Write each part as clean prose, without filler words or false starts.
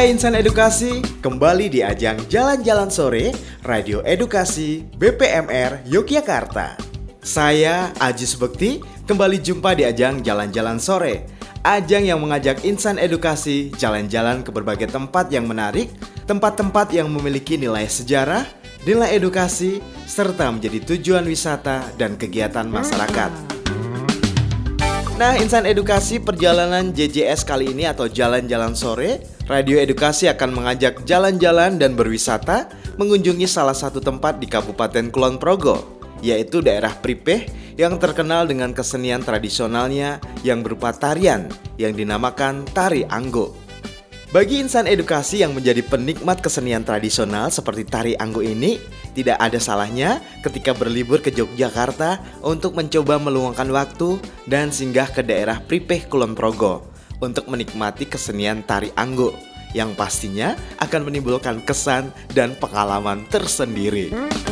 Hai insan edukasi, kembali di ajang Jalan-Jalan Sore Radio Edukasi BPMR Yogyakarta. Saya Ajis Bekti, kembali jumpa di ajang Jalan-Jalan Sore, ajang yang mengajak insan edukasi jalan-jalan ke berbagai tempat yang menarik, tempat-tempat yang memiliki nilai sejarah, nilai edukasi, serta menjadi tujuan wisata dan kegiatan masyarakat. Nah, insan edukasi, perjalanan JJS kali ini atau Jalan-Jalan Sore, Radio Edukasi akan mengajak jalan-jalan dan berwisata mengunjungi salah satu tempat di Kabupaten Kulon Progo, yaitu daerah Pripeh yang terkenal dengan kesenian tradisionalnya yang berupa tarian yang dinamakan Tari Anggo. Bagi insan edukasi yang menjadi penikmat kesenian tradisional seperti Tari Anggo ini, tidak ada salahnya ketika berlibur ke Yogyakarta untuk mencoba meluangkan waktu dan singgah ke daerah Pripeh Kulon Progo untuk menikmati kesenian Tari Anggo yang pastinya akan menimbulkan kesan dan pengalaman tersendiri.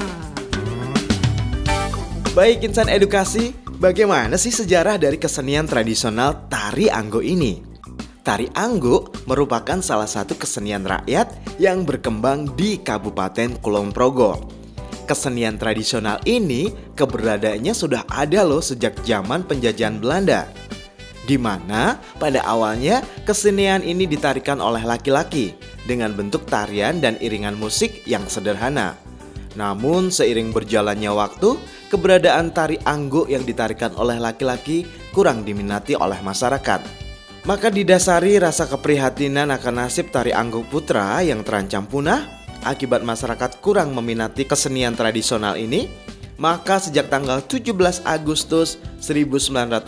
Baik insan edukasi, bagaimana sih sejarah dari kesenian tradisional Tari Anggo ini? Tari Anggo merupakan salah satu kesenian rakyat yang berkembang di Kabupaten Kulon Progo. Kesenian tradisional ini keberadaannya sudah ada loh sejak zaman penjajahan Belanda, di mana pada awalnya kesenian ini ditarikan oleh laki-laki dengan bentuk tarian dan iringan musik yang sederhana. Namun seiring berjalannya waktu, keberadaan Tari Anggo yang ditarikan oleh laki-laki kurang diminati oleh masyarakat. Maka didasari rasa keprihatinan akan nasib Tari Anggo Putra yang terancam punah akibat masyarakat kurang meminati kesenian tradisional ini, maka sejak tanggal 17 Agustus 1991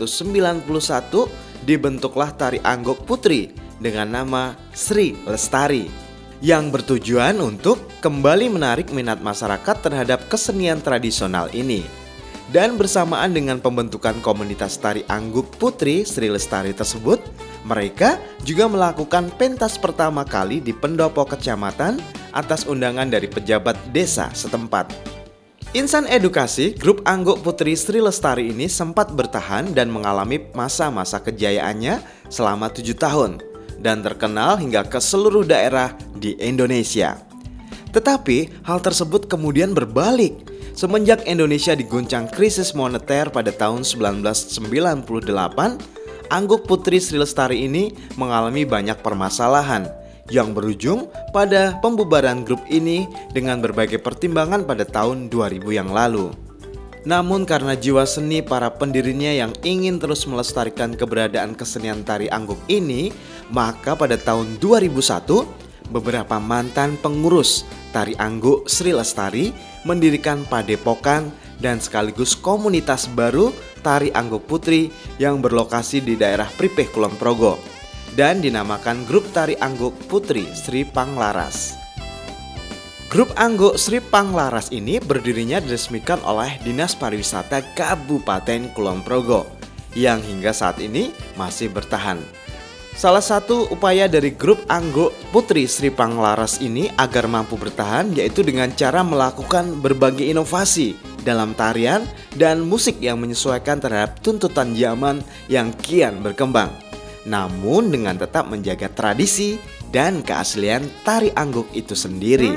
dibentuklah Tari Anggo Putri dengan nama Sri Lestari yang bertujuan untuk kembali menarik minat masyarakat terhadap kesenian tradisional ini. Dan bersamaan dengan pembentukan komunitas Tari Anggo Putri Sri Lestari tersebut, mereka juga melakukan pentas pertama kali di pendopo kecamatan atas undangan dari pejabat desa setempat. Insan edukasi, grup Anggo Putri Sri Lestari ini sempat bertahan dan mengalami masa-masa kejayaannya selama 7 tahun dan terkenal hingga ke seluruh daerah di Indonesia. Tetapi hal tersebut kemudian berbalik semenjak Indonesia diguncang krisis moneter pada tahun 1998. Anggo Putri Sri Lestari ini mengalami banyak permasalahan yang berujung pada pembubaran grup ini dengan berbagai pertimbangan pada tahun 2000 yang lalu. Namun karena jiwa seni para pendirinya yang ingin terus melestarikan keberadaan kesenian Tari Anggo ini, maka pada tahun 2001 beberapa mantan pengurus Tari Anggo Sri Lestari mendirikan padepokan dan sekaligus komunitas baru Tari Anggo Putri yang berlokasi di daerah Pripeh Kulon Progo dan dinamakan Grup Tari Anggo Putri Sri Panglaras. Grup Anggo Sri Panglaras ini berdirinya diresmikan oleh Dinas Pariwisata Kabupaten Kulon Progo yang hingga saat ini masih bertahan. Salah satu upaya dari grup Anggo Putri Sri Panglaras ini agar mampu bertahan yaitu dengan cara melakukan berbagai inovasi dalam tarian dan musik yang menyesuaikan terhadap tuntutan zaman yang kian berkembang, namun dengan tetap menjaga tradisi dan keaslian Tari Anggo itu sendiri.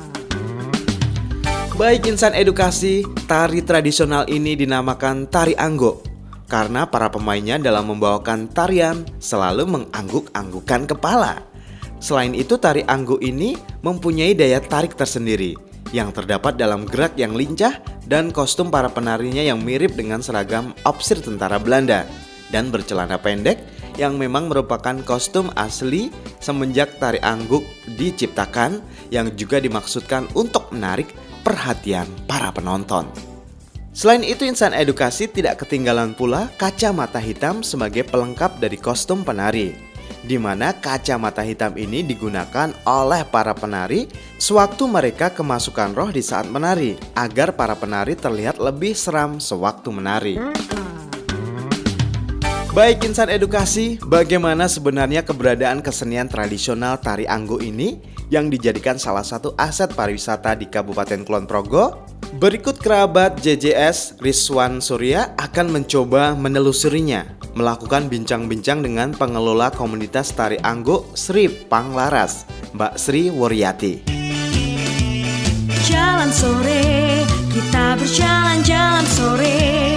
Baik insan edukasi, tari tradisional ini dinamakan Tari Anggo karena para pemainnya dalam membawakan tarian selalu mengangguk-anggukan kepala. Selain itu, Tari Anggo ini mempunyai daya tarik tersendiri yang terdapat dalam gerak yang lincah dan kostum para penarinya yang mirip dengan seragam opsir tentara Belanda dan bercelana pendek yang memang merupakan kostum asli semenjak Tari Anggo diciptakan, yang juga dimaksudkan untuk menarik perhatian para penonton. Selain itu, insan edukasi tidak ketinggalan pula kacamata hitam sebagai pelengkap dari kostum penari, di mana kacamata hitam ini digunakan oleh para penari sewaktu mereka kemasukan roh di saat menari, agar para penari terlihat lebih seram sewaktu menari. Baik insan edukasi, bagaimana sebenarnya keberadaan kesenian tradisional Tari Anggo ini yang dijadikan salah satu aset pariwisata di Kabupaten Kulon Progo? Berikut kerabat JJS Rizwan Surya akan mencoba menelusurinya. melakukan bincang-bincang dengan pengelola komunitas tari angguk Sri Panglaras, Mbak Sri Wuryati. Jalan sore, kita berjalan-jalan sore.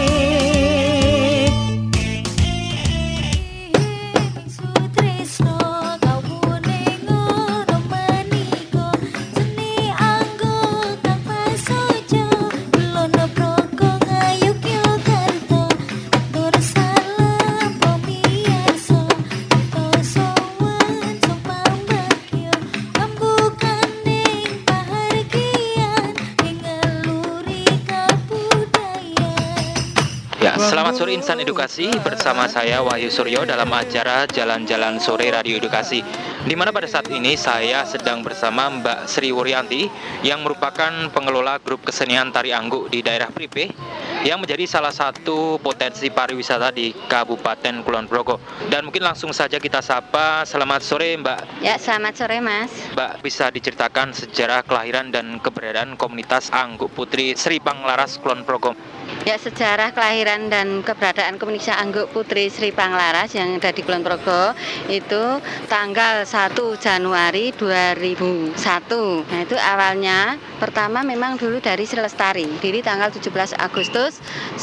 Selamat sore Insan Edukasi, bersama saya Wahyu Suryo dalam acara Jalan-Jalan Sore Radio Edukasi, di mana pada saat ini saya sedang bersama Mbak Sri Wuryati yang merupakan pengelola grup kesenian tari angguk di daerah Pripe yang menjadi salah satu potensi pariwisata di Kabupaten Kulon Progo. Dan mungkin langsung saja kita sapa. Selamat sore Mbak. Ya, selamat sore Mas. Mbak, bisa diceritakan sejarah kelahiran dan keberadaan komunitas Angguk Putri Sri Panglaras Kulon Progo? Ya, sejarah kelahiran dan keberadaan komunitas Angguk Putri Sri Panglaras yang ada di Kulon Progo itu tanggal 1 Januari 2001. Nah, itu awalnya pertama memang dulu dari Sri Lestari, diri tanggal 17 Agustus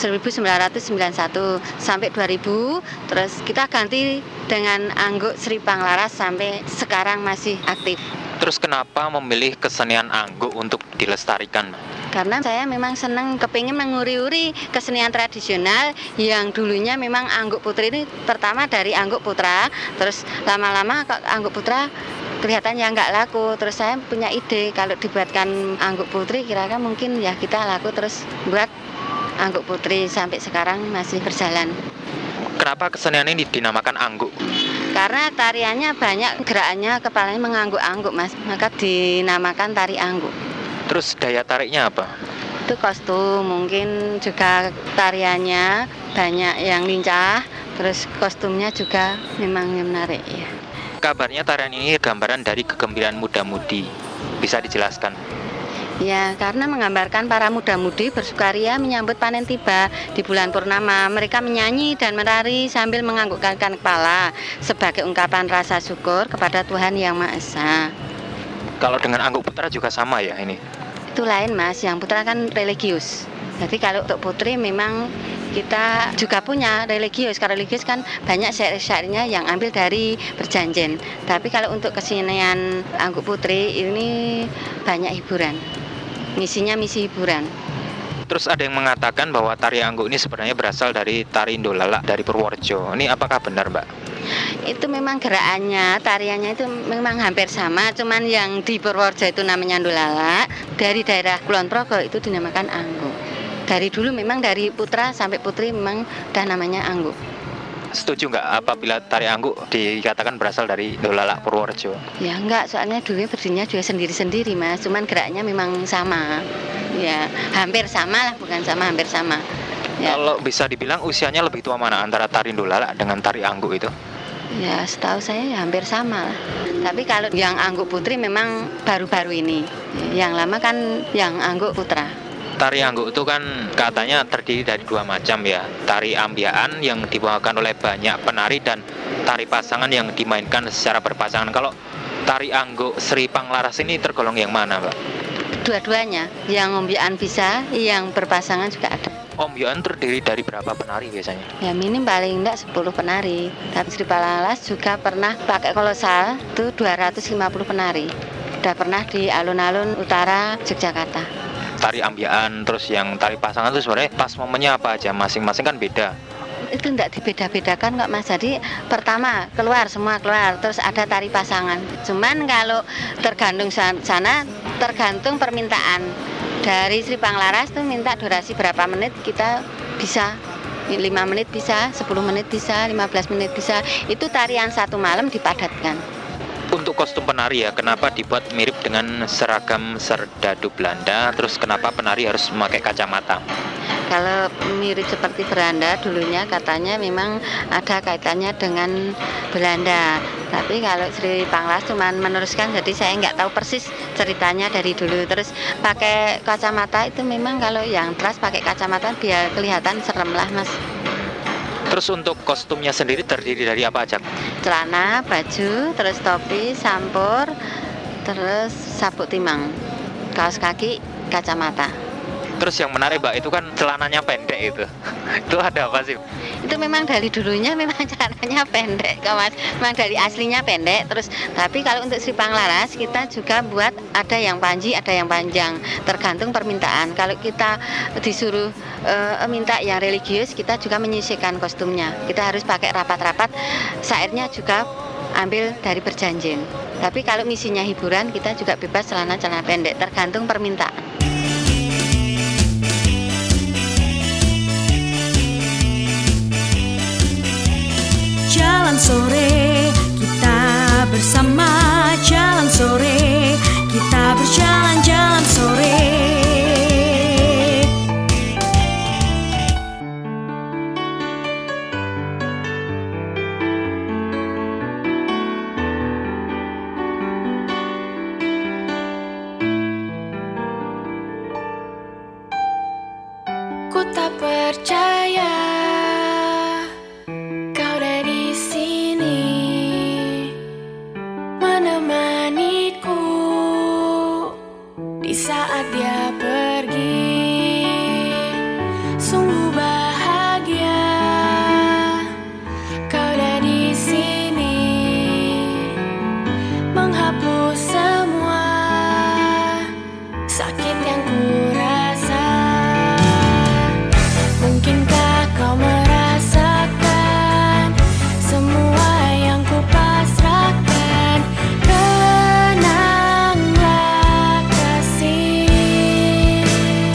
1991 sampai 2000, terus kita ganti dengan Angguk Sri Panglaras sampai sekarang masih aktif. Terus kenapa memilih kesenian angguk untuk dilestarikan? Karena saya memang senang kepingin menguri-uri kesenian tradisional yang dulunya memang Angguk Putri ini pertama dari Angguk Putra, terus lama-lama Angguk Putra kelihatannya nggak laku, terus saya punya ide kalau dibuatkan Angguk Putri kira-kira mungkin ya kita laku, terus buat Angguk Putri sampai sekarang masih berjalan. Kenapa kesenian ini dinamakan angguk? Karena tariannya banyak, gerakannya kepalanya mengangguk-angguk Mas, maka dinamakan tari angguk. Terus daya tariknya apa? Itu kostum, mungkin juga tariannya banyak yang lincah, terus kostumnya juga memang yang menarik ya. Kabarnya tarian ini gambaran dari kegembiraan muda-mudi, bisa dijelaskan? Ya, karena menggambarkan para muda-mudi bersukaria menyambut panen tiba di bulan purnama. Mereka menyanyi dan menari sambil menganggukkan kepala sebagai ungkapan rasa syukur kepada Tuhan Yang Maha Esa. Kalau dengan Angguk Putra juga sama ya ini? Itu lain Mas, yang putra kan religius. Jadi kalau untuk putri memang kita juga punya religius. Kalau religius kan banyak syair-syairnya yang ambil dari Berjanjen. Tapi kalau untuk kesenian Angguk Putri ini banyak hiburan. Misinya misi hiburan. Terus ada yang mengatakan bahwa tari angguk ini sebenarnya berasal dari tari Indolala dari Purworejo. Ini apakah benar Mbak? Itu memang gerakannya, tariannya itu memang hampir sama, cuman yang di Purworejo itu namanya Indolala, dari daerah Kulon Progo itu dinamakan angguk. Dari dulu memang dari putra sampai putri memang udah namanya angguk. Setuju nggak apabila tari angguk dikatakan berasal dari Indolala Purworejo? Ya enggak, soalnya dulunya berdirinya juga sendiri-sendiri Mas, cuman geraknya memang sama. Ya, hampir sama lah, bukan sama, hampir sama. Ya. Kalau bisa dibilang usianya lebih tua mana antara tari Indolala dengan tari angguk itu? Ya, setahu saya ya hampir sama lah. Tapi kalau yang Angguk Putri memang baru-baru ini. Yang lama kan yang Angguk Putra. Tari angguk itu kan katanya terdiri dari dua macam ya. Tari ambiaan yang dibawakan oleh banyak penari dan tari pasangan yang dimainkan secara berpasangan. Kalau tari angguk Sri Panglaras ini tergolong yang mana Mbak? Dua-duanya, yang ambiaan bisa, yang berpasangan juga ada. Ambiaan terdiri dari berapa penari biasanya? Ya minim paling enggak 10 penari. Tapi Sri Panglaras juga pernah pakai kolosal itu 250 penari. Udah pernah di alun-alun utara Yogyakarta. Tari ambiaan, terus yang tari pasangan itu sebenarnya pas momennya apa aja? Masing-masing kan beda. Itu enggak dibeda-bedakan kok Mas. Jadi pertama semua keluar, terus ada tari pasangan. Cuman kalau tergantung sana, tergantung permintaan. Dari Sri Panglaras tuh minta durasi berapa menit, kita bisa 5 menit bisa, 10 menit bisa, 15 menit bisa. Itu tarian satu malam dipadatkan. Untuk kostum penari ya, kenapa dibuat mirip dengan seragam serdadu Belanda? Terus kenapa penari harus memakai kacamata? Kalau mirip seperti Belanda dulunya katanya memang ada kaitannya dengan Belanda. Tapi kalau Sri Panglaras cuma meneruskan, jadi saya nggak tahu persis ceritanya dari dulu. Terus pakai kacamata itu memang kalau yang trans pakai kacamata biar kelihatan serem lah Mas. Terus untuk kostumnya sendiri terdiri dari apa aja? Celana, baju, terus topi, sampur, terus sabuk timang, kaos kaki, kacamata. Terus yang menarik Mbak itu kan celananya pendek itu. Itu ada apa sih? Itu memang dari dulunya memang celananya pendek kok Mas. Memang dari aslinya pendek. Terus tapi kalau untuk Sri Panglaras kita juga buat ada yang panji, ada yang panjang, tergantung permintaan. Kalau kita disuruh minta yang religius, kita juga menyisihkan kostumnya. Kita harus pakai rapat-rapat. Sairnya juga ambil dari Berjanjin. Tapi kalau misinya hiburan, kita juga bebas celana-celana pendek, tergantung permintaan. Jalan sore, kita bersama. Jalan sore, kita berjalan-jalan sore. Ku tak percaya kau ada di sini menemaniku di saat dia pergi. Sungguh bahagia kau ada di sini menghapus semua sakit yang ku rasa. Mungkinkah kau merasakan semua yang ku pasrahkan? Tenanglah kasih,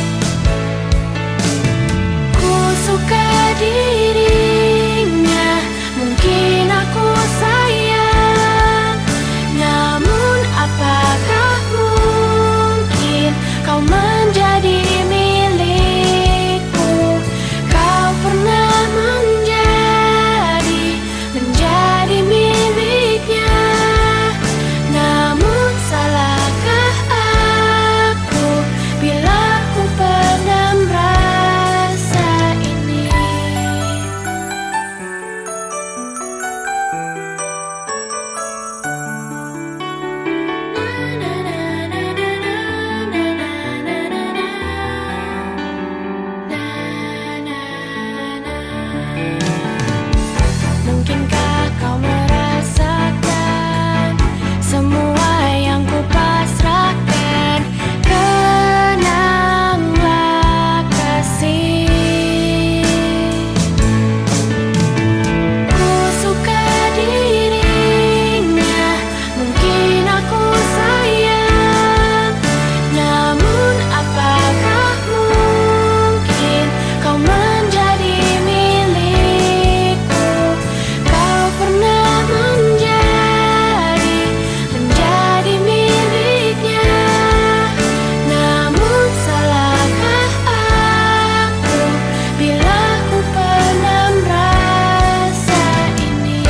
ku suka dirinya. Mungkin aku sayang, namun apakah mungkin kau menjadi milikku? Kau pernah menjadi miliknya. Namun salahkah aku bila ku pendam rasa ini? Mungkinkah kau merasakan semua yang ku pasrahkan? Tenanglah kasih, ku suka dirinya. Mungkin aku sayang, namun apakah mungkin kau menjadi milikku? Kau pernah menjadi miliknya. Namun salahkah aku bila ku pendam rasa ini?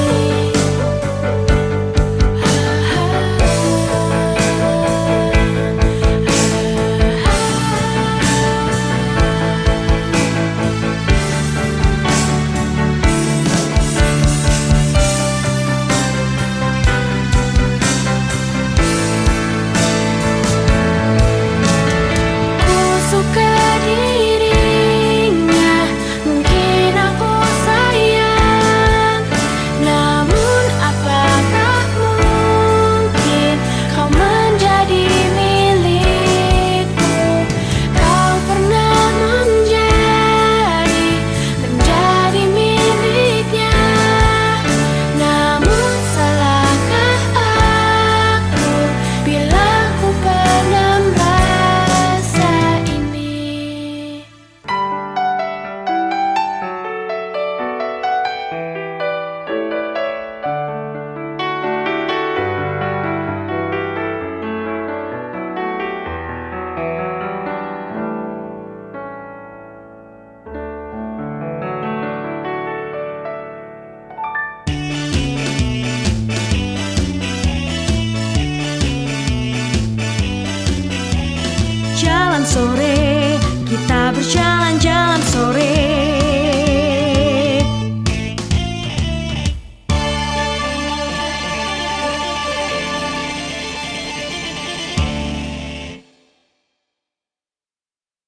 Ku suka dirinya. Mungkin aku sayang, namun apakah mungkin kau menjadi milikku? Kau pernah menjadi miliknya. Namun salahkah aku bila ku pendam rasa ini? Jalan sore, kita berjalan.